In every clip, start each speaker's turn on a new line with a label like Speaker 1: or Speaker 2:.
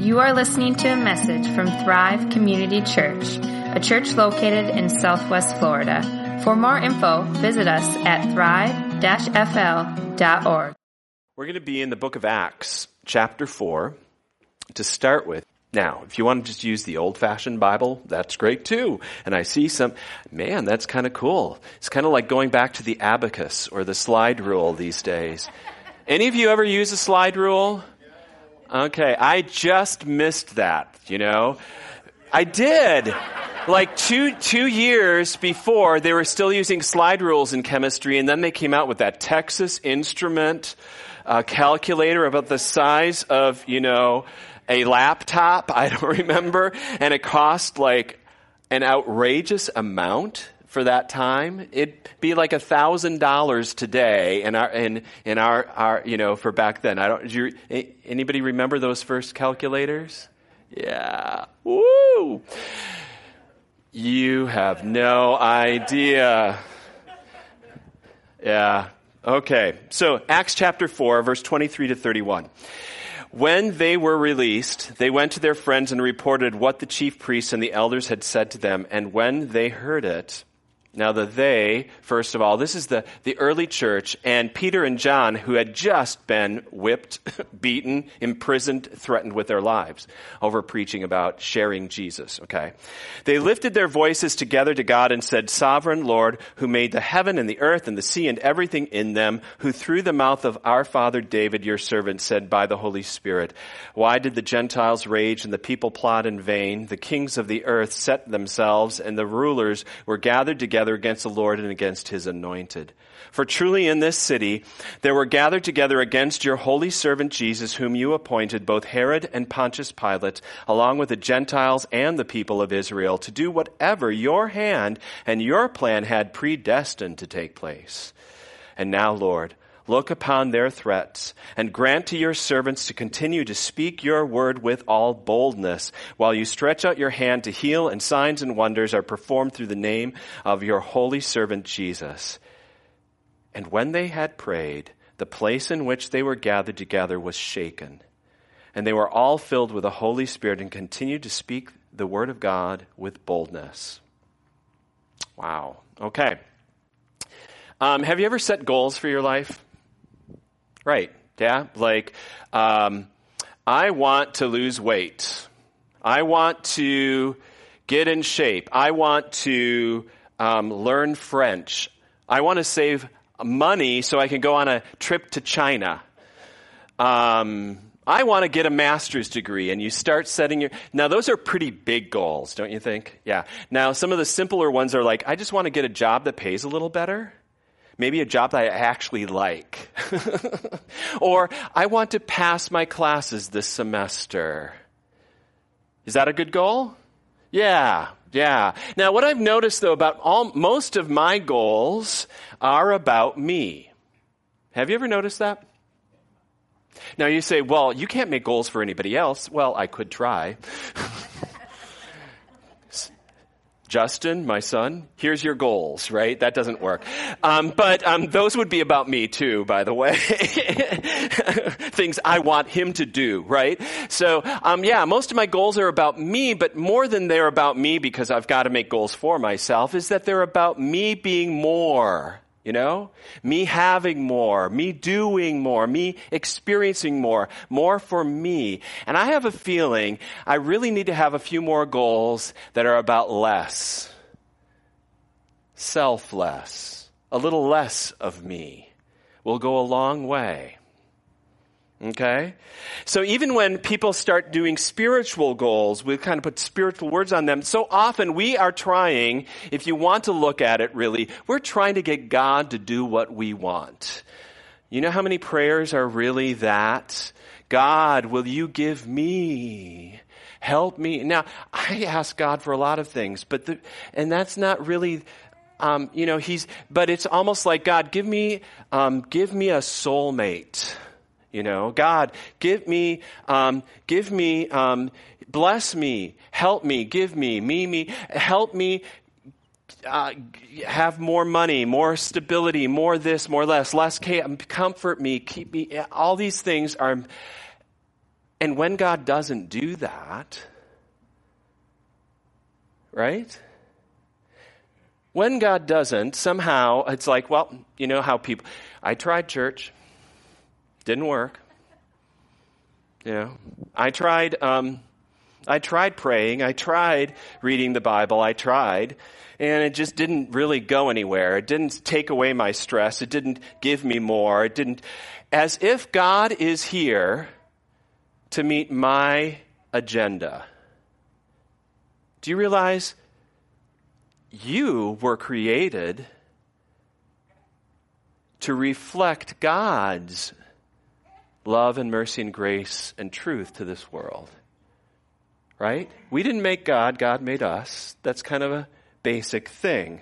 Speaker 1: You are listening to a message from Thrive Community Church, a church located in Southwest Florida. For more info, visit us at thrive-fl.org.
Speaker 2: We're going to be in the book of Acts, chapter 4, to start with. Now, if you want to just use the old-fashioned Bible, that's great too. And I see man, that's kind of cool. It's kind of like going back to the abacus or the slide rule these days. Any of you ever use a slide rule? Okay, I just missed that, I did. Like two years before, they were still using slide rules in chemistry, and then they came out with that Texas Instrument calculator about the size of, a laptop. I don't remember. And it cost like an outrageous amount for that time. It'd be like $1,000 today in our for back then. Anybody remember those first calculators? Yeah. Woo! You have no idea. Yeah. Okay. So Acts chapter 4, verse 23 to 31. When they were released, they went to their friends and reported what the chief priests and the elders had said to them. And when they heard it, now first of all, this is the early church, and Peter and John, who had just been whipped, beaten, imprisoned, threatened with their lives over preaching about sharing Jesus, okay? They lifted their voices together to God and said, "Sovereign Lord, who made the heaven and the earth and the sea and everything in them, who through the mouth of our father David, your servant, said by the Holy Spirit, why did the Gentiles rage and the people plot in vain? The kings of the earth set themselves, and the rulers were gathered together against the Lord and against his anointed. For truly in this city there were gathered together against your holy servant Jesus, whom you appointed, both Herod and Pontius Pilate, along with the Gentiles and the people of Israel, to do whatever your hand and your plan had predestined to take place. And now, Lord, look upon their threats, and grant to your servants to continue to speak your word with all boldness, while you stretch out your hand to heal, and signs and wonders are performed through the name of your holy servant Jesus." And when they had prayed, the place in which they were gathered together was shaken, and they were all filled with the Holy Spirit and continued to speak the word of God with boldness. Wow. Okay. Have you ever set goals for your life? Right, yeah, like, I want to lose weight. I want to get in shape. I want to learn French. I want to save money so I can go on a trip to China. I want to get a master's degree, and you start setting now those are pretty big goals, don't you think? Yeah. Now, some of the simpler ones are like, I just want to get a job that pays a little better. Maybe a job that I actually like. Or I want to pass my classes this semester. Is that a good goal? Yeah. Now, what I've noticed, though, about most of my goals are about me. Have you ever noticed that? Now, you say, well, you can't make goals for anybody else. Well, I could try. Justin, my son, here's your goals, right? That doesn't work. But those would be about me too, by the way. Things I want him to do, right? So, most of my goals are about me, but more than they're about me, because I've got to make goals for myself, is that they're about me being more. Me having more, me doing more, me experiencing more for me. And I have a feeling I really need to have a few more goals that are about less. Selfless. A little less of me will go a long way. Okay? So even when people start doing spiritual goals, we kind of put spiritual words on them. So often we are trying, if you want to look at it really, we're trying to get God to do what we want. You know how many prayers are really that? God, will you give me? Help me. Now, I ask God for a lot of things, and that's not really, but it's almost like, God, give me a soulmate. God, give me, bless me, help me, give me, help me, have more money, more stability, more this, more less comfort me, keep me. All these things are And when God doesn't do that, right? When God doesn't, somehow it's like, well, you know how people, I tried church, didn't work. You know, I tried praying, I tried reading the Bible, and it just didn't really go anywhere. It didn't take away my stress. It didn't give me more. It didn't, as if God is here to meet my agenda. Do you realize you were created to reflect God's love and mercy and grace and truth to this world? Right? We didn't make God, God made us. That's kind of a basic thing.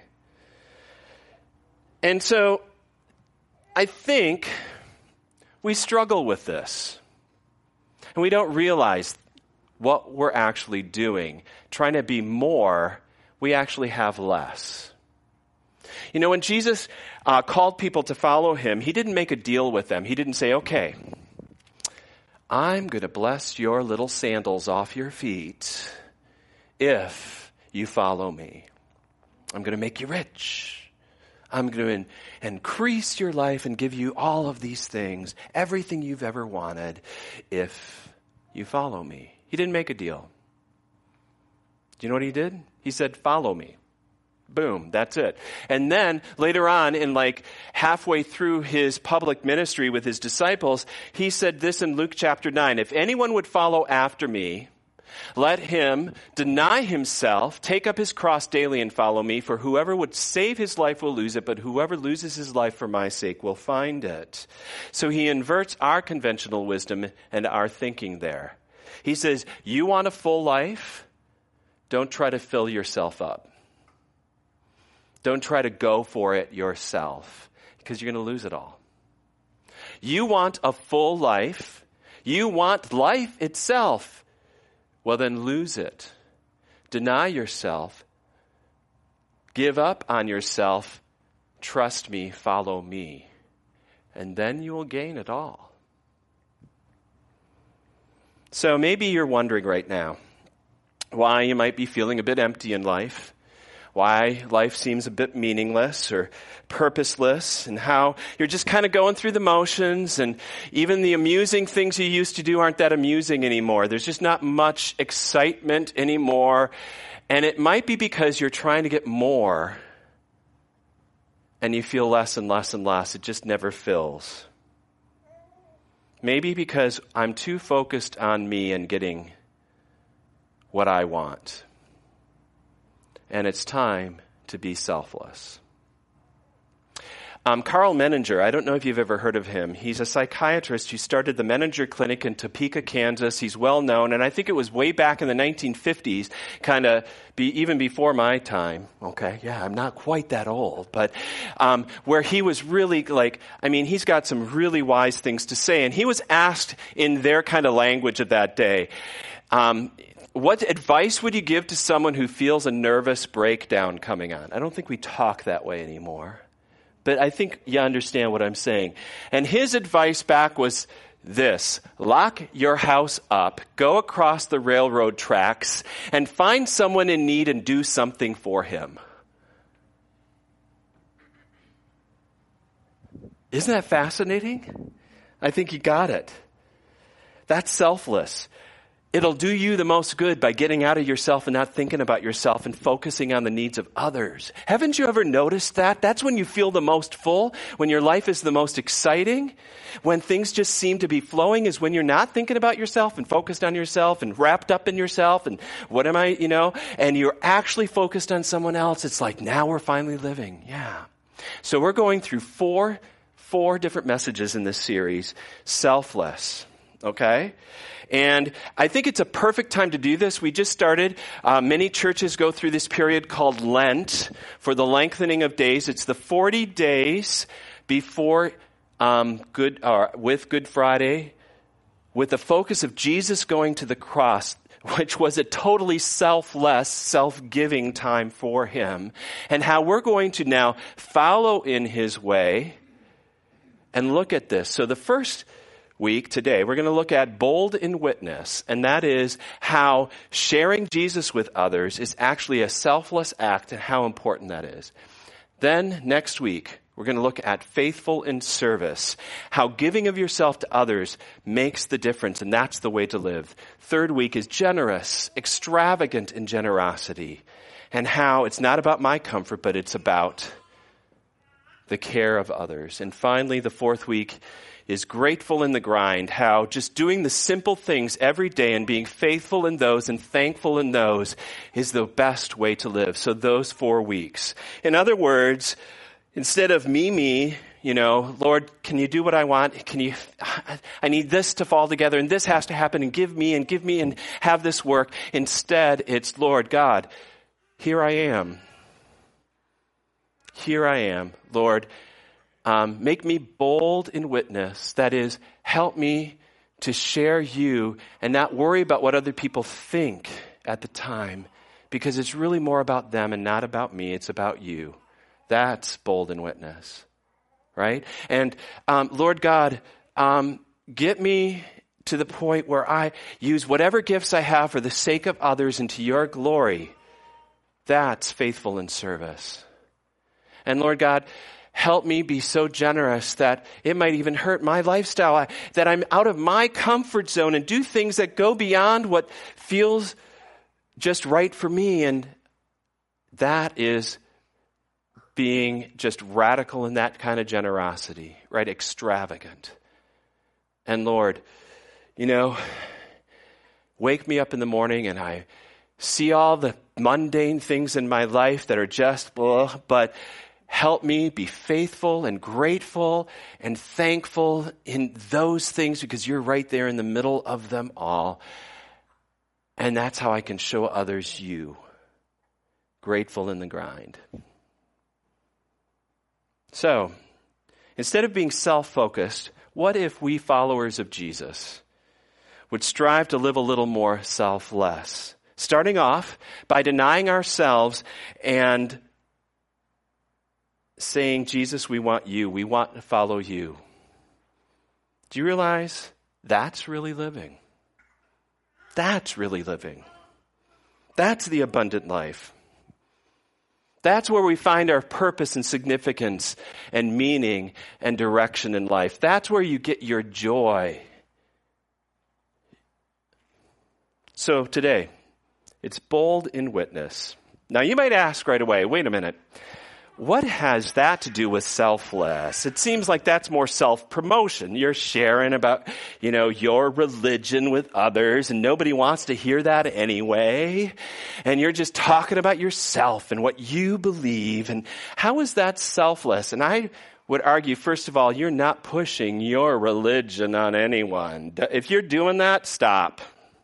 Speaker 2: And so I think we struggle with this. And we don't realize what we're actually doing. Trying to be more, we actually have less. You know, when Jesus called people to follow him, he didn't make a deal with them. He didn't say, okay, I'm going to bless your little sandals off your feet if you follow me. I'm going to make you rich. I'm going to increase your life and give you all of these things, everything you've ever wanted, if you follow me. He didn't make a deal. Do you know what he did? He said, follow me. Boom, that's it. And then later on, in like halfway through his public ministry with his disciples, he said this in Luke chapter 9, if anyone would follow after me, let him deny himself, take up his cross daily and follow me, for whoever would save his life will lose it, but whoever loses his life for my sake will find it. So he inverts our conventional wisdom and our thinking there. He says, you want a full life? Don't try to fill yourself up. Don't try to go for it yourself, because you're going to lose it all. You want a full life? You want life itself? Well, then lose it. Deny yourself. Give up on yourself. Trust me, follow me. And then you will gain it all. So maybe you're wondering right now why you might be feeling a bit empty in life, why life seems a bit meaningless or purposeless, and how you're just kind of going through the motions, and even the amusing things you used to do aren't that amusing anymore. There's just not much excitement anymore, and it might be because you're trying to get more, and you feel less and less and less. It just never fills. Maybe because I'm too focused on me and getting what I want. And it's time to be selfless. Carl Menninger, I don't know if you've ever heard of him. He's a psychiatrist who started the Menninger Clinic in Topeka, Kansas. He's well known, and I think it was way back in the 1950s, kind of even before my time. Okay, yeah, I'm not quite that old, but where he was really he's got some really wise things to say, and he was asked in their kind of language of that day, what advice would you give to someone who feels a nervous breakdown coming on? I don't think we talk that way anymore. But I think you understand what I'm saying. And his advice back was this: lock your house up, go across the railroad tracks, and find someone in need and do something for him. Isn't that fascinating? I think you got it. That's selfless. It'll do you the most good by getting out of yourself and not thinking about yourself and focusing on the needs of others. Haven't you ever noticed that? That's when you feel the most full, when your life is the most exciting, when things just seem to be flowing, is when you're not thinking about yourself and focused on yourself and wrapped up in yourself and what am I, and you're actually focused on someone else. It's like, now we're finally living. Yeah. So we're going through four different messages in this series. Selfless. Okay? And I think it's a perfect time to do this. We just started. Many churches go through this period called Lent for the lengthening of days. It's the 40 days before with Good Friday, with the focus of Jesus going to the cross, which was a totally selfless, self-giving time for him, and how we're going to now follow in his way and look at this. So the first week, today, we're going to look at bold in witness, and that is how sharing Jesus with others is actually a selfless act and how important that is. Then next week, we're going to look at faithful in service, how giving of yourself to others makes the difference, and that's the way to live. Third week is generous, extravagant in generosity, and how it's not about my comfort, but it's about the care of others. And finally, the fourth week is grateful in the grind, how just doing the simple things every day and being faithful in those and thankful in those is the best way to live. So those 4 weeks. In other words, instead of me, Lord, can you do what I want? I need this to fall together and this has to happen and give me and have this work. Instead, it's Lord God, here I am. Here I am, Lord. Make me bold in witness. That is, help me to share you and not worry about what other people think at the time, because it's really more about them and not about me. It's about you. That's bold in witness, right? And Lord God, get me to the point where I use whatever gifts I have for the sake of others and to your glory. That's faithful in service. And Lord God, help me be so generous that it might even hurt my lifestyle, that I'm out of my comfort zone and do things that go beyond what feels just right for me. And that is being just radical in that kind of generosity, right? Extravagant. And Lord, wake me up in the morning and I see all the mundane things in my life that are just, but help me be faithful and grateful and thankful in those things because you're right there in the middle of them all. And that's how I can show others you. Grateful in the grind. So, instead of being self-focused, what if we followers of Jesus would strive to live a little more selfless? Starting off by denying ourselves and saying, Jesus, we want you. We want to follow you. Do you realize that's really living? That's really living. That's the abundant life. That's where we find our purpose and significance and meaning and direction in life. That's where you get your joy. So today, it's bold in witness. Now you might ask right away, wait a minute. What has that to do with selfless? It seems like that's more self-promotion. You're sharing about, your religion with others, and nobody wants to hear that anyway. And you're just talking about yourself and what you believe. And how is that selfless? And I would argue, first of all, you're not pushing your religion on anyone. If you're doing that, stop.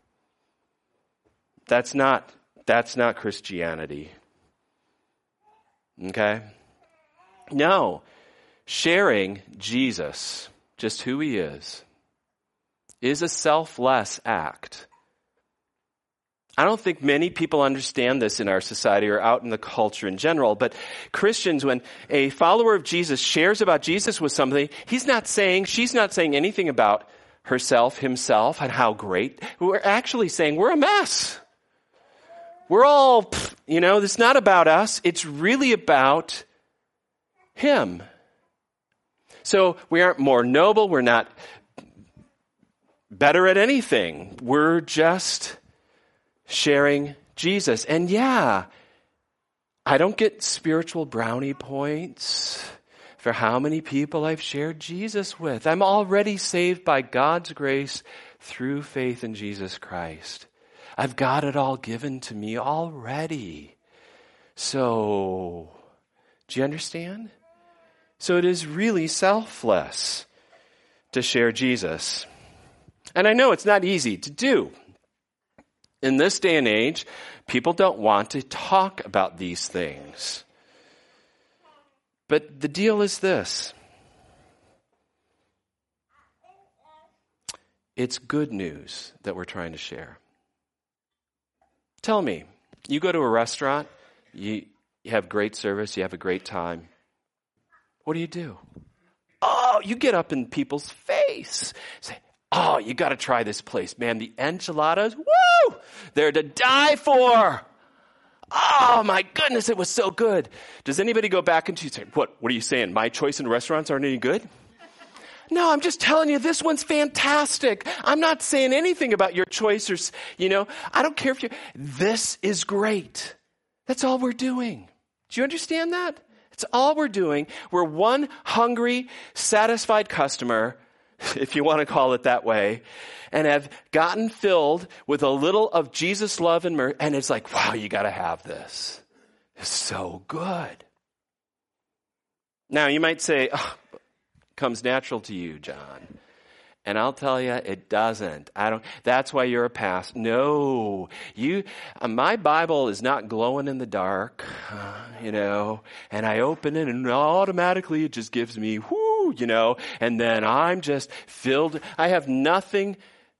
Speaker 2: That's not Christianity. Okay? No. Sharing Jesus, just who he is a selfless act. I don't think many people understand this in our society or out in the culture in general, but Christians, when a follower of Jesus shares about Jesus with somebody, she's not saying anything about herself, himself, and how great. We're actually saying we're a mess. We're all, it's not about us. It's really about him. So we aren't more noble. We're not better at anything. We're just sharing Jesus. And I don't get spiritual brownie points for how many people I've shared Jesus with. I'm already saved by God's grace through faith in Jesus Christ. I've got it all given to me already. So, do you understand? So it is really selfless to share Jesus. And I know it's not easy to do. In this day and age, people don't want to talk about these things. But the deal is this. It's good news that we're trying to share. Tell me, you go to a restaurant, you have great service, you have a great time. What do? Oh, you get up in people's face. Say, oh, you got to try this place. Man, the enchiladas, woo! They're to die for. Oh, my goodness, it was so good. Does anybody go back and say, what are you saying? My choice in restaurants aren't any good? No, I'm just telling you, this one's fantastic. I'm not saying anything about your choice or, I don't care if this is great. That's all we're doing. Do you understand that? It's all we're doing. We're one hungry, satisfied customer, if you want to call it that way, and have gotten filled with a little of Jesus' love and mercy. And it's like, wow, you got to have this. It's so good. Now, you might say, oh, it comes natural to you, John. And I'll tell you, it doesn't. That's why you're a pastor. No, my Bible is not glowing in the dark, and I open it and automatically it just gives me, and then I'm just filled. I have nothing.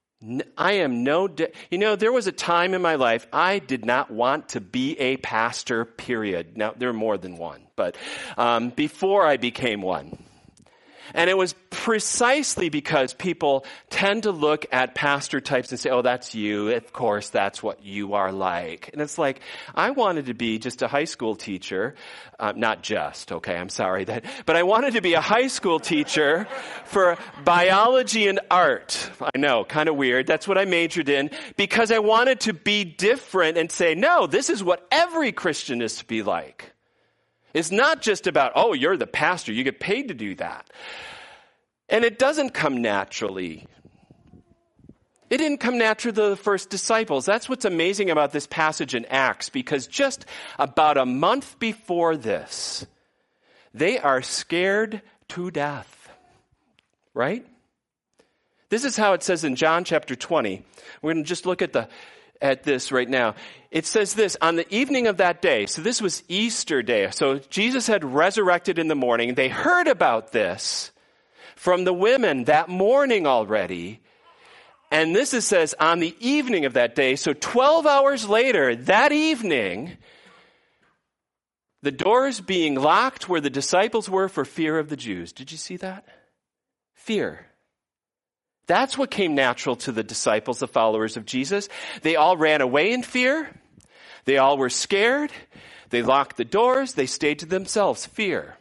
Speaker 2: There was a time in my life I did not want to be a pastor, period. Now, there are more than one, but before I became one. And it was precisely because people tend to look at pastor types and say, oh, that's you. Of course, that's what you are like. And it's like, I wanted to be just a high school teacher. Not just, okay, I'm sorry. But I wanted to be a high school teacher for biology and art. I know, kind of weird. That's what I majored in because I wanted to be different and say, no, this is what every Christian is to be like. It's not just about, oh, you're the pastor. You get paid to do that. And it doesn't come naturally. It didn't come naturally to the first disciples. That's what's amazing about this passage in Acts, because just about a month before this, they are scared to death. Right? This is how it says in John chapter 20. We're going to just look at this right now. It says this, on the evening of that day, so this was Easter day, so Jesus had resurrected in the morning. They heard about this from the women that morning already. And this says on the evening of that day, so 12 hours later, that evening, the doors being locked where the disciples were for fear of the Jews. Did you see that? Fear. That's what came natural to the disciples, the followers of Jesus. They all ran away in fear. They all were scared. They locked the doors. They stayed to themselves. Fear.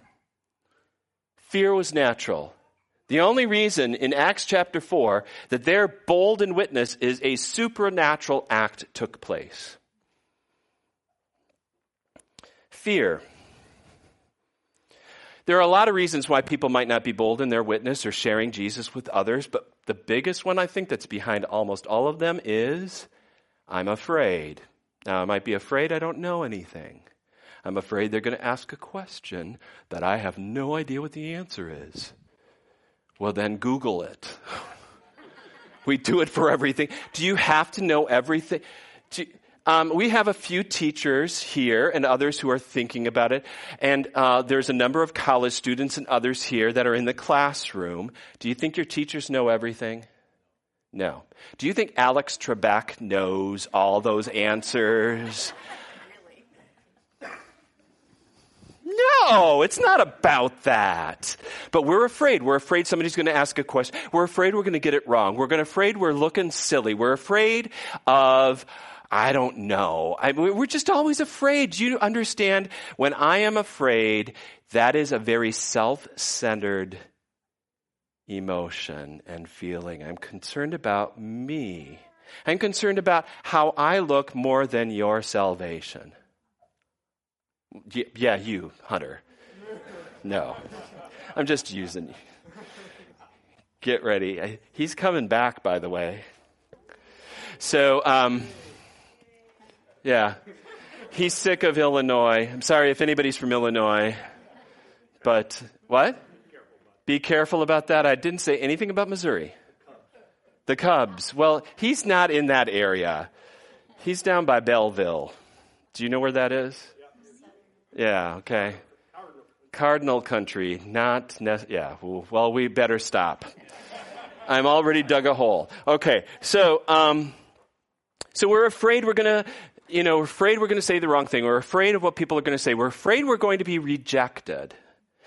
Speaker 2: Fear was natural. The only reason in Acts chapter 4 that they're bold in witness is a supernatural act took place. Fear. There are a lot of reasons why people might not be bold in their witness or sharing Jesus with others, but the biggest one I think that's behind almost all of them is, I'm afraid. Now, I might be afraid I don't know anything. I'm afraid they're going to ask a question that I have no idea what the answer is. Well, then Google it. We do it for everything. Do you have to know everything? We have a few teachers here and others who are thinking about it. And there's a number of college students and others here that are in the classroom. Do you think your teachers know everything? No. Do you think Alex Trebek knows all those answers? No, it's not about that. But we're afraid. We're afraid somebody's going to ask a question. We're afraid we're going to get it wrong. We're afraid we're looking silly. We're afraid of, I don't know. We're just always afraid. Do you understand? When I am afraid, that is a very self-centered emotion and feeling. I'm concerned about me. I'm concerned about how I look more than your salvation. Yeah, you, Hunter. No, I'm just using you. Get ready. He's coming back, by the way. So, yeah, he's sick of Illinois. I'm sorry if anybody's from Illinois, but what? Be careful about that. I didn't say anything about Missouri. The Cubs. Well, he's not in that area. He's down by Belleville. Do you know where that is? Yeah, okay. Cardinal country, yeah, well, we better stop. I'm already dug a hole. Okay, so we're afraid we're going to say the wrong thing. We're afraid of what people are going to say. We're afraid we're going to be rejected.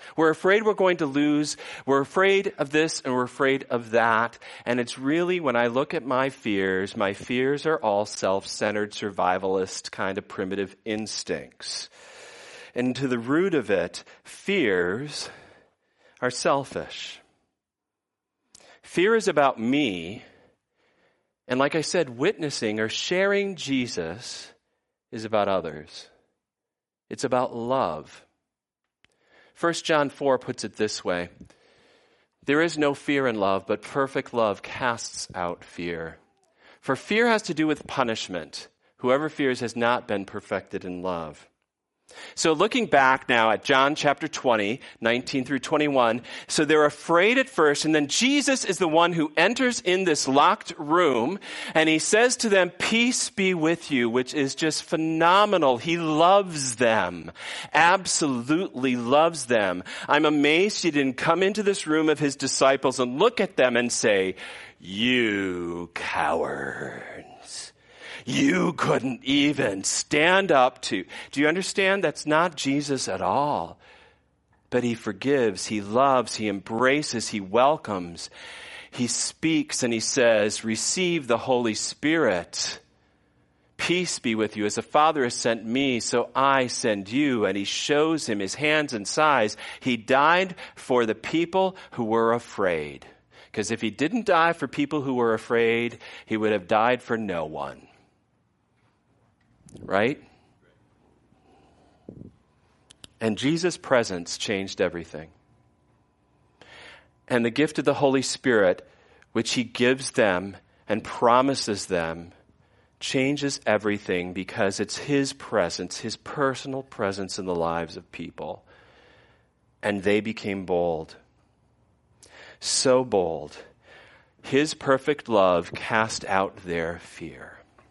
Speaker 2: We're afraid we're going to lose. We're afraid of this and we're afraid of that. And it's really, when I look at my fears are all self-centered, survivalist, kind of primitive instincts. And to the root of it, fears are selfish. Fear is about me. And like I said, witnessing or sharing Jesus is about others. It's about love. 1 John 4 puts it this way. There is no fear in love, but perfect love casts out fear. For fear has to do with punishment. Whoever fears has not been perfected in love. So looking back now at John chapter 20, 19 through 21, so they're afraid at first, and then Jesus is the one who enters in this locked room, and he says to them, "Peace be with you," which is just phenomenal. He loves them, absolutely loves them. I'm amazed he didn't come into this room of his disciples and look at them and say, "You cowards. You couldn't even stand up to." Do you understand? That's not Jesus at all. But he forgives, he loves, he embraces, he welcomes. He speaks and he says, "Receive the Holy Spirit. Peace be with you. As the Father has sent me, so I send you." And he shows him his hands and sides. He died for the people who were afraid. Because if he didn't die for people who were afraid, he would have died for no one. Right? And Jesus' presence changed everything. And the gift of the Holy Spirit, which he gives them and promises them, changes everything because it's his presence, his personal presence in the lives of people. And they became bold. So bold. His perfect love cast out their fear.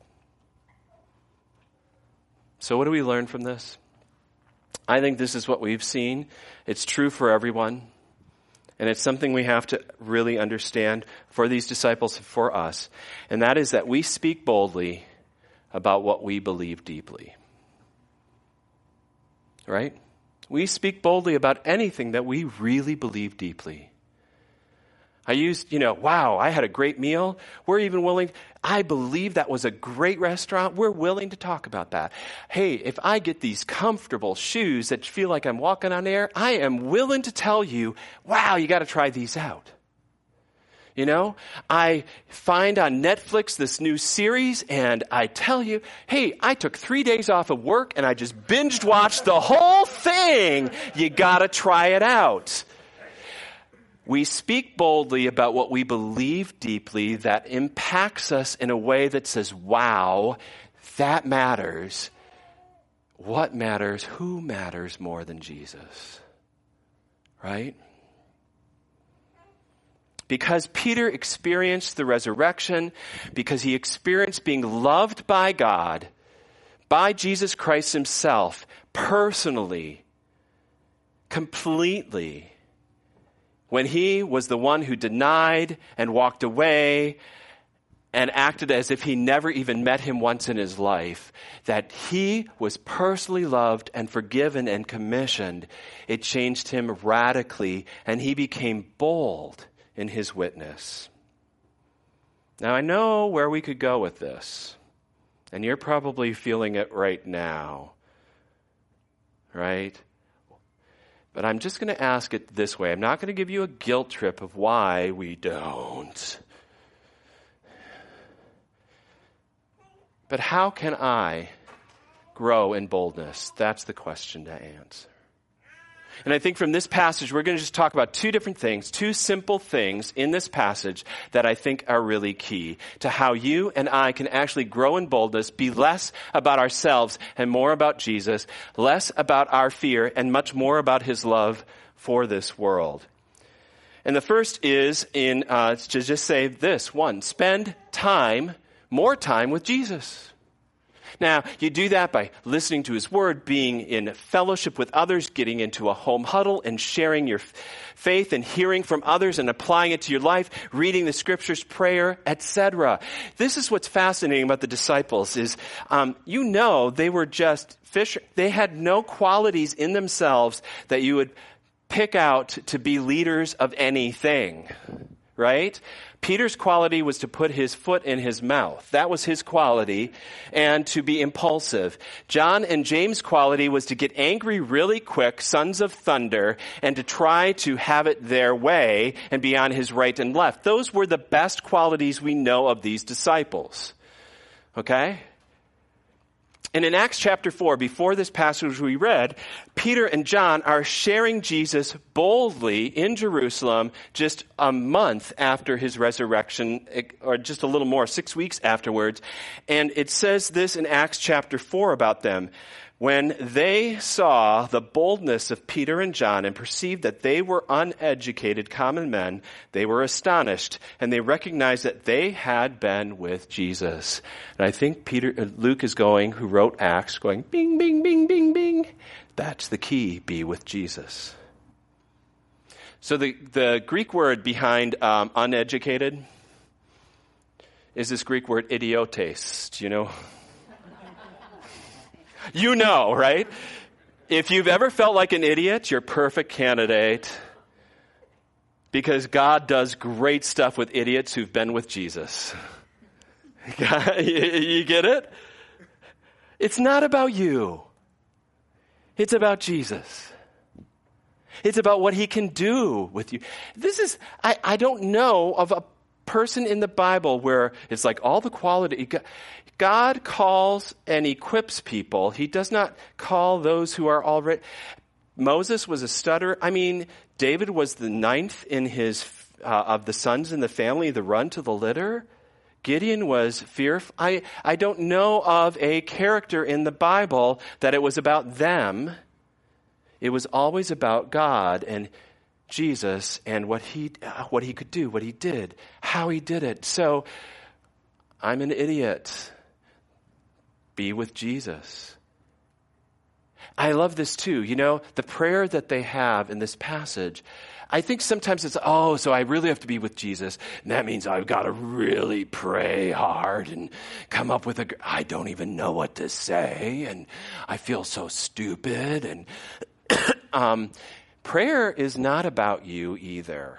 Speaker 2: So what do we learn from this? I think this is what we've seen. It's true for everyone. And it's something we have to really understand for these disciples and for us. And that is that we speak boldly about what we believe deeply. Right? We speak boldly about anything that we really believe deeply. I used, wow, I had a great meal. We're even willing, I believe that was a great restaurant. We're willing to talk about that. Hey, if I get these comfortable shoes that feel like I'm walking on air, I am willing to tell you, wow, you got to try these out. I find on Netflix this new series and I tell you, hey, I took 3 days off of work and I just binged watched the whole thing. You got to try it out. We speak boldly about what we believe deeply that impacts us in a way that says, wow, that matters. What matters? Who matters more than Jesus? Right? Because Peter experienced the resurrection, because he experienced being loved by God, by Jesus Christ himself, personally, completely, when he was the one who denied and walked away and acted as if he never even met him once in his life, that he was personally loved and forgiven and commissioned, it changed him radically, and he became bold in his witness. Now, I know where we could go with this, and you're probably feeling it right now, right? But I'm just going to ask it this way. I'm not going to give you a guilt trip of why we don't. But how can I grow in boldness? That's the question to answer. And I think from this passage, we're going to just talk about two different things, two simple things in this passage that I think are really key to how you and I can actually grow in boldness, be less about ourselves and more about Jesus, less about our fear and much more about his love for this world. And the first is to just say this. One, spend more time with Jesus. Now, you do that by listening to his word, being in fellowship with others, getting into a home huddle and sharing your faith and hearing from others and applying it to your life, reading the scriptures, prayer, etc. This is what's fascinating about the disciples is, they were just fish. They had no qualities in themselves that you would pick out to be leaders of anything, right? Peter's quality was to put his foot in his mouth. That was his quality, and to be impulsive. John and James' quality was to get angry really quick, sons of thunder, and to try to have it their way and be on his right and left. Those were the best qualities we know of these disciples. Okay? And in Acts chapter 4, before this passage we read, Peter and John are sharing Jesus boldly in Jerusalem just a month after his resurrection, or just a little more, 6 weeks afterwards. And it says this in Acts chapter 4 about them. When they saw the boldness of Peter and John and perceived that they were uneducated common men, they were astonished, and they recognized that they had been with Jesus. And I think Luke is going, who wrote Acts, going, bing, bing, bing, bing, bing. That's the key, be with Jesus. So the Greek word behind uneducated is this Greek word idiotes. Do you know? You know, right? If you've ever felt like an idiot, you're a perfect candidate, because God does great stuff with idiots who've been with Jesus. You get it? It's not about you. It's about Jesus. It's about what he can do with you. I don't know of a person in the Bible where it's like all the quality. God calls and equips people. He does not call those who are already. Moses was a stutterer. I mean, David was the ninth in his of the sons in the family, the run to the litter. Gideon was fearful. I don't know of a character in the Bible that it was about them. It was always about God and Jesus and what he could do, what he did, how he did it. So, I'm an idiot. Be with Jesus. I love this too. You know, the prayer that they have in this passage, I think sometimes it's, so I really have to be with Jesus. And that means I've got to really pray hard and come up with I don't even know what to say. And I feel so stupid. And prayer is not about you either.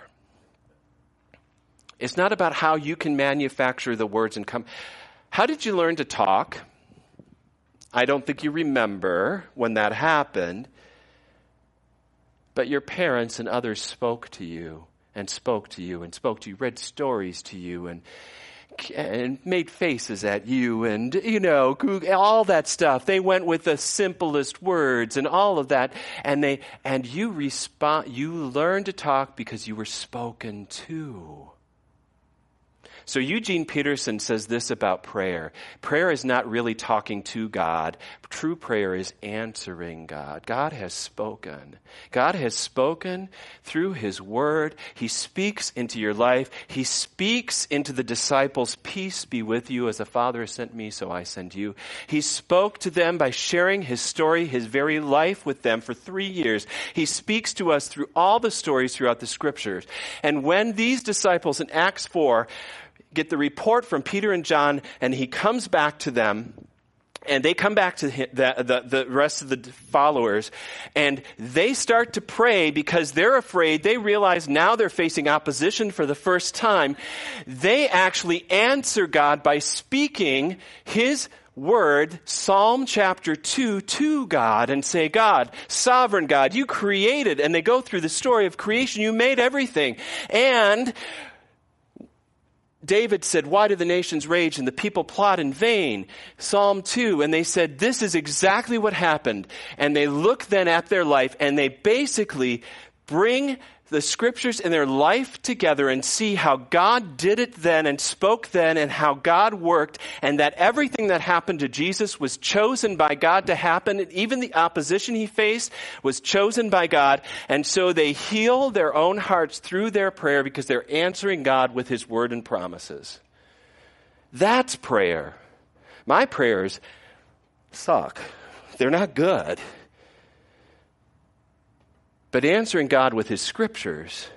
Speaker 2: It's not about how you can manufacture the words and come. How did you learn to talk? I don't think you remember when that happened. But your parents and others spoke to you and spoke to you and spoke to you, read stories to you and made faces at you and, Google, all that stuff. They went with the simplest words and all of that. And you learned to talk because you were spoken to. So Eugene Peterson says this about prayer. Prayer is not really talking to God. True prayer is answering God. God has spoken. God has spoken through his word. He speaks into your life. He speaks into the disciples. Peace be with you. As the Father has sent me, so I send you. He spoke to them by sharing his story, his very life with them for 3 years. He speaks to us through all the stories throughout the scriptures. And when these disciples in Acts 4 get the report from Peter and John, and he comes back to them, and they come back to the rest of the followers, and they start to pray because they're afraid. They realize now they're facing opposition for the first time. They actually answer God by speaking his word, Psalm chapter 2, to God and say, God, sovereign God, you created, and they go through the story of creation. You made everything. And David said, why do the nations rage and the people plot in vain? Psalm 2, and they said, this is exactly what happened. And they look then at their life, and they basically bring the scriptures in their life together and see how God did it then and spoke then and how God worked, and that everything that happened to Jesus was chosen by God to happen. And even the opposition he faced was chosen by God. And so they heal their own hearts through their prayer because they're answering God with his word and promises. That's prayer. My prayers suck. They're not good. But answering God with his scriptures,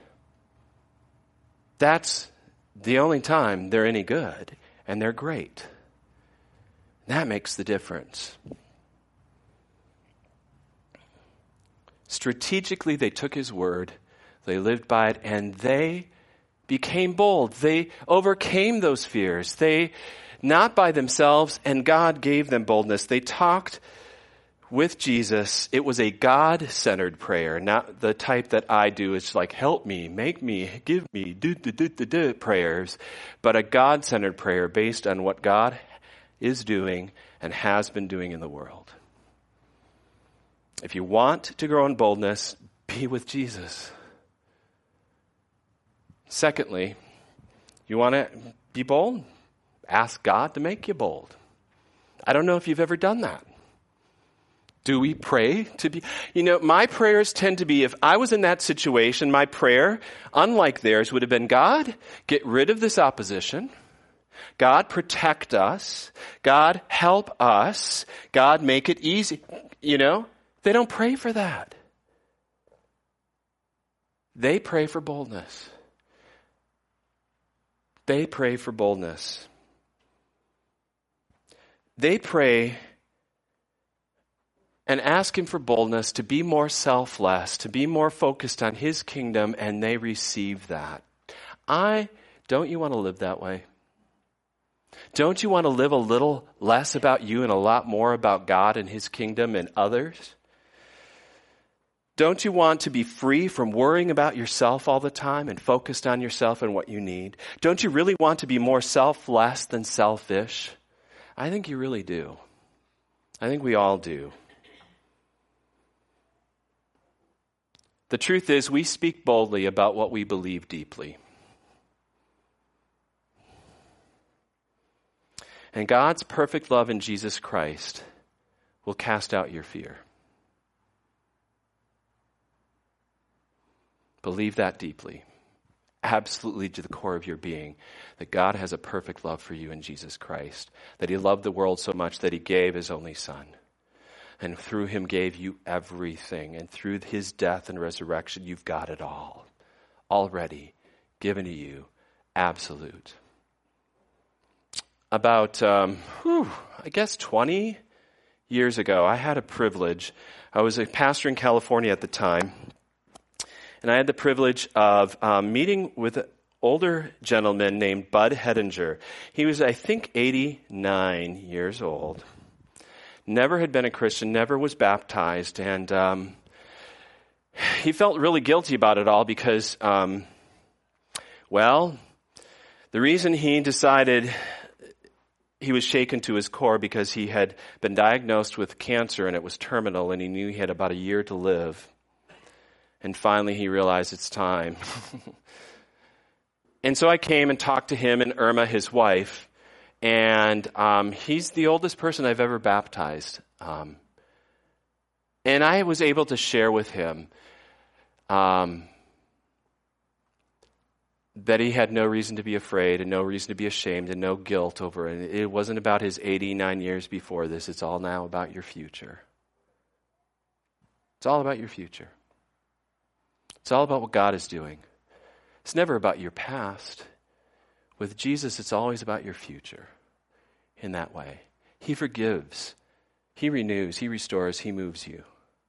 Speaker 2: that's the only time they're any good, and they're great. That makes the difference. Strategically, they took his word, they lived by it, and they became bold. They overcame those fears. They, not by themselves, and God gave them boldness. They talked with Jesus. It was a God-centered prayer, not the type that I do. It's like, help me, make me, give me, do prayers, but a God-centered prayer based on what God is doing and has been doing in the world. If you want to grow in boldness, be with Jesus. Secondly, you want to be bold? Ask God to make you bold. I don't know if you've ever done that. Do we pray to be? My prayers tend to be, if I was in that situation, my prayer, unlike theirs, would have been, God, get rid of this opposition. God, protect us. God, help us. God, make it easy. They don't pray for that. They pray for boldness. They pray for boldness. They pray and ask him for boldness to be more selfless, to be more focused on his kingdom, and they receive that. Don't you want to live that way? Don't you want to live a little less about you and a lot more about God and his kingdom and others? Don't you want to be free from worrying about yourself all the time and focused on yourself and what you need? Don't you really want to be more selfless than selfish? I think you really do. I think we all do. The truth is, we speak boldly about what we believe deeply. And God's perfect love in Jesus Christ will cast out your fear. Believe that deeply, absolutely to the core of your being, that God has a perfect love for you in Jesus Christ, that he loved the world so much that he gave his only son, and through him gave you everything, and through his death and resurrection, you've got it all, already given to you, absolute. About, 20 years ago, I had a privilege. I was a pastor in California at the time, and I had the privilege of meeting with an older gentleman named Bud Hedinger. He was, I think, 89 years old. Never had been a Christian, never was baptized, and he felt really guilty about it all because, the reason he decided he was shaken to his core because he had been diagnosed with cancer and it was terminal and he knew he had about a year to live. And finally he realized it's time. And so I came and talked to him and Irma, his wife, and he's the oldest person I've ever baptized. And I was able to share with him that he had no reason to be afraid and no reason to be ashamed and no guilt over it. It wasn't about his 89 years before this. It's all now about your future. It's all about your future. It's all about what God is doing. It's never about your past. With Jesus, it's always about your future in that way. He forgives. He renews. He restores. He moves you.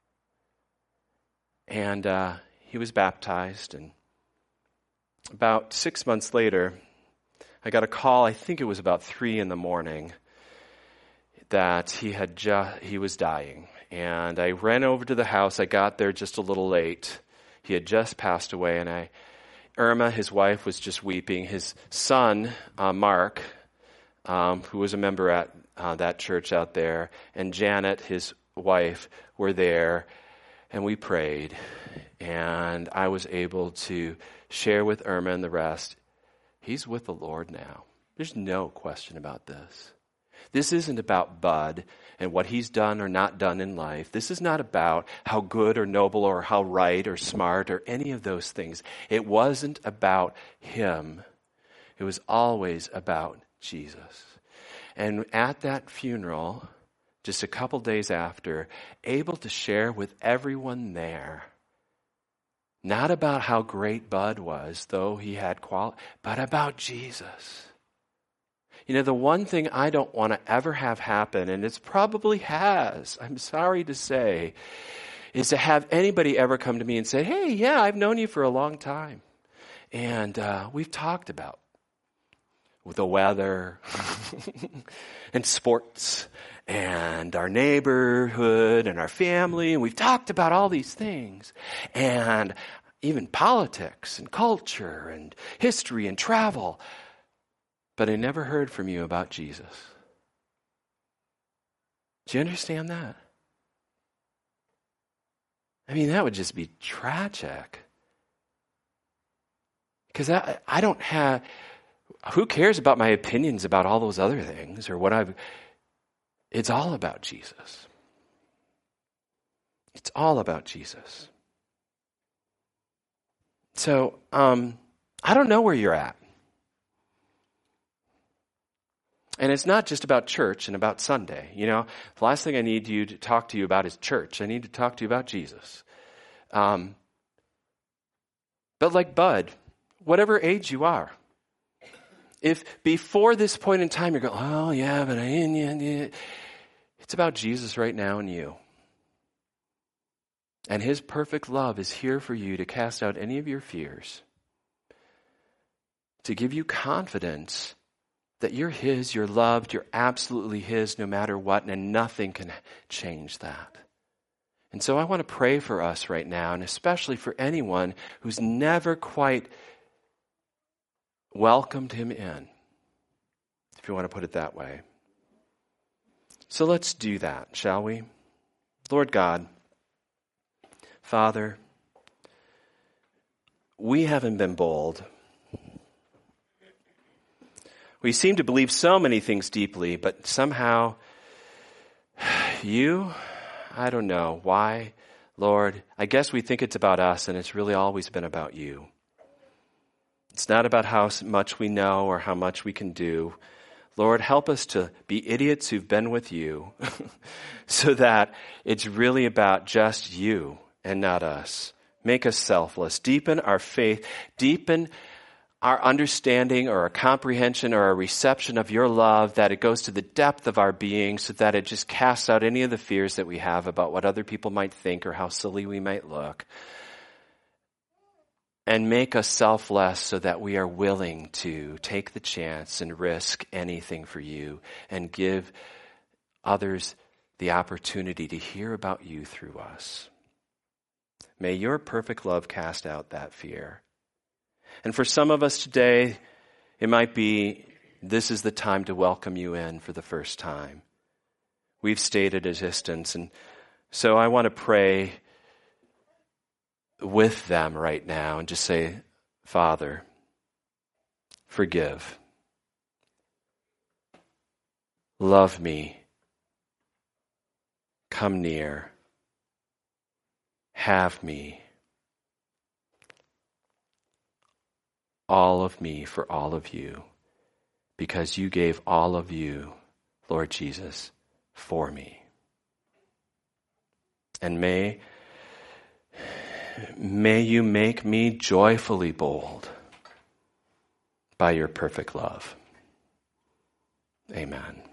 Speaker 2: And he was baptized, and about 6 months later, I got a call, I think it was about 3 a.m, that he was dying. And I ran over to the house. I got there just a little late. He had just passed away, and Irma, his wife, was just weeping. His son, Mark, who was a member at that church out there, and Janet, his wife, were there, and we prayed. And I was able to share with Irma and the rest, he's with the Lord now. There's no question about this. This isn't about Bud and what he's done or not done in life. This is not about how good or noble or how right or smart or any of those things. It wasn't about him. It was always about Jesus. And at that funeral, just a couple days after, able to share with everyone there, not about how great Bud was, though he had quality, but about Jesus. The one thing I don't want to ever have happen, and it probably has, I'm sorry to say, is to have anybody ever come to me and say, hey, yeah, I've known you for a long time. And we've talked about the weather and sports and our neighborhood and our family. And we've talked about all these things. And even politics and culture and history and travel. But I never heard from you about Jesus. Do you understand that? I mean, that would just be tragic. Because I don't have, who cares about my opinions about all those other things or what it's all about Jesus. It's all about Jesus. So, I don't know where you're at. And it's not just about church and about Sunday. You know, the last thing I need you to talk to you about is church. I need to talk to you about Jesus. But like Bud, whatever age you are, if before this point in time you're going, oh yeah, but it's about Jesus right now in you. And his perfect love is here for you to cast out any of your fears, to give you confidence that you're his, you're loved, you're absolutely his no matter what, and nothing can change that. And so I want to pray for us right now, and especially for anyone who's never quite welcomed him in, if you want to put it that way. So let's do that, shall we? Lord God, Father, we haven't been bold. We seem to believe so many things deeply, but somehow you, I don't know why, Lord, I guess we think it's about us, and it's really always been about you. It's not about how much we know or how much we can do. Lord, help us to be idiots who've been with you so that it's really about just you and not us. Make us selfless. Deepen our faith. Deepen our understanding or our comprehension or our reception of your love, that it goes to the depth of our being so that it just casts out any of the fears that we have about what other people might think or how silly we might look. And make us selfless so that we are willing to take the chance and risk anything for you and give others the opportunity to hear about you through us. May your perfect love cast out that fear. And for some of us today, it might be this is the time to welcome you in for the first time. We've stayed at a distance, and so I want to pray with them right now and just say, Father, forgive. Love me. Come near. Have me. All of me for all of you, because you gave all of you, Lord Jesus, for me. And may you make me joyfully bold by your perfect love. Amen.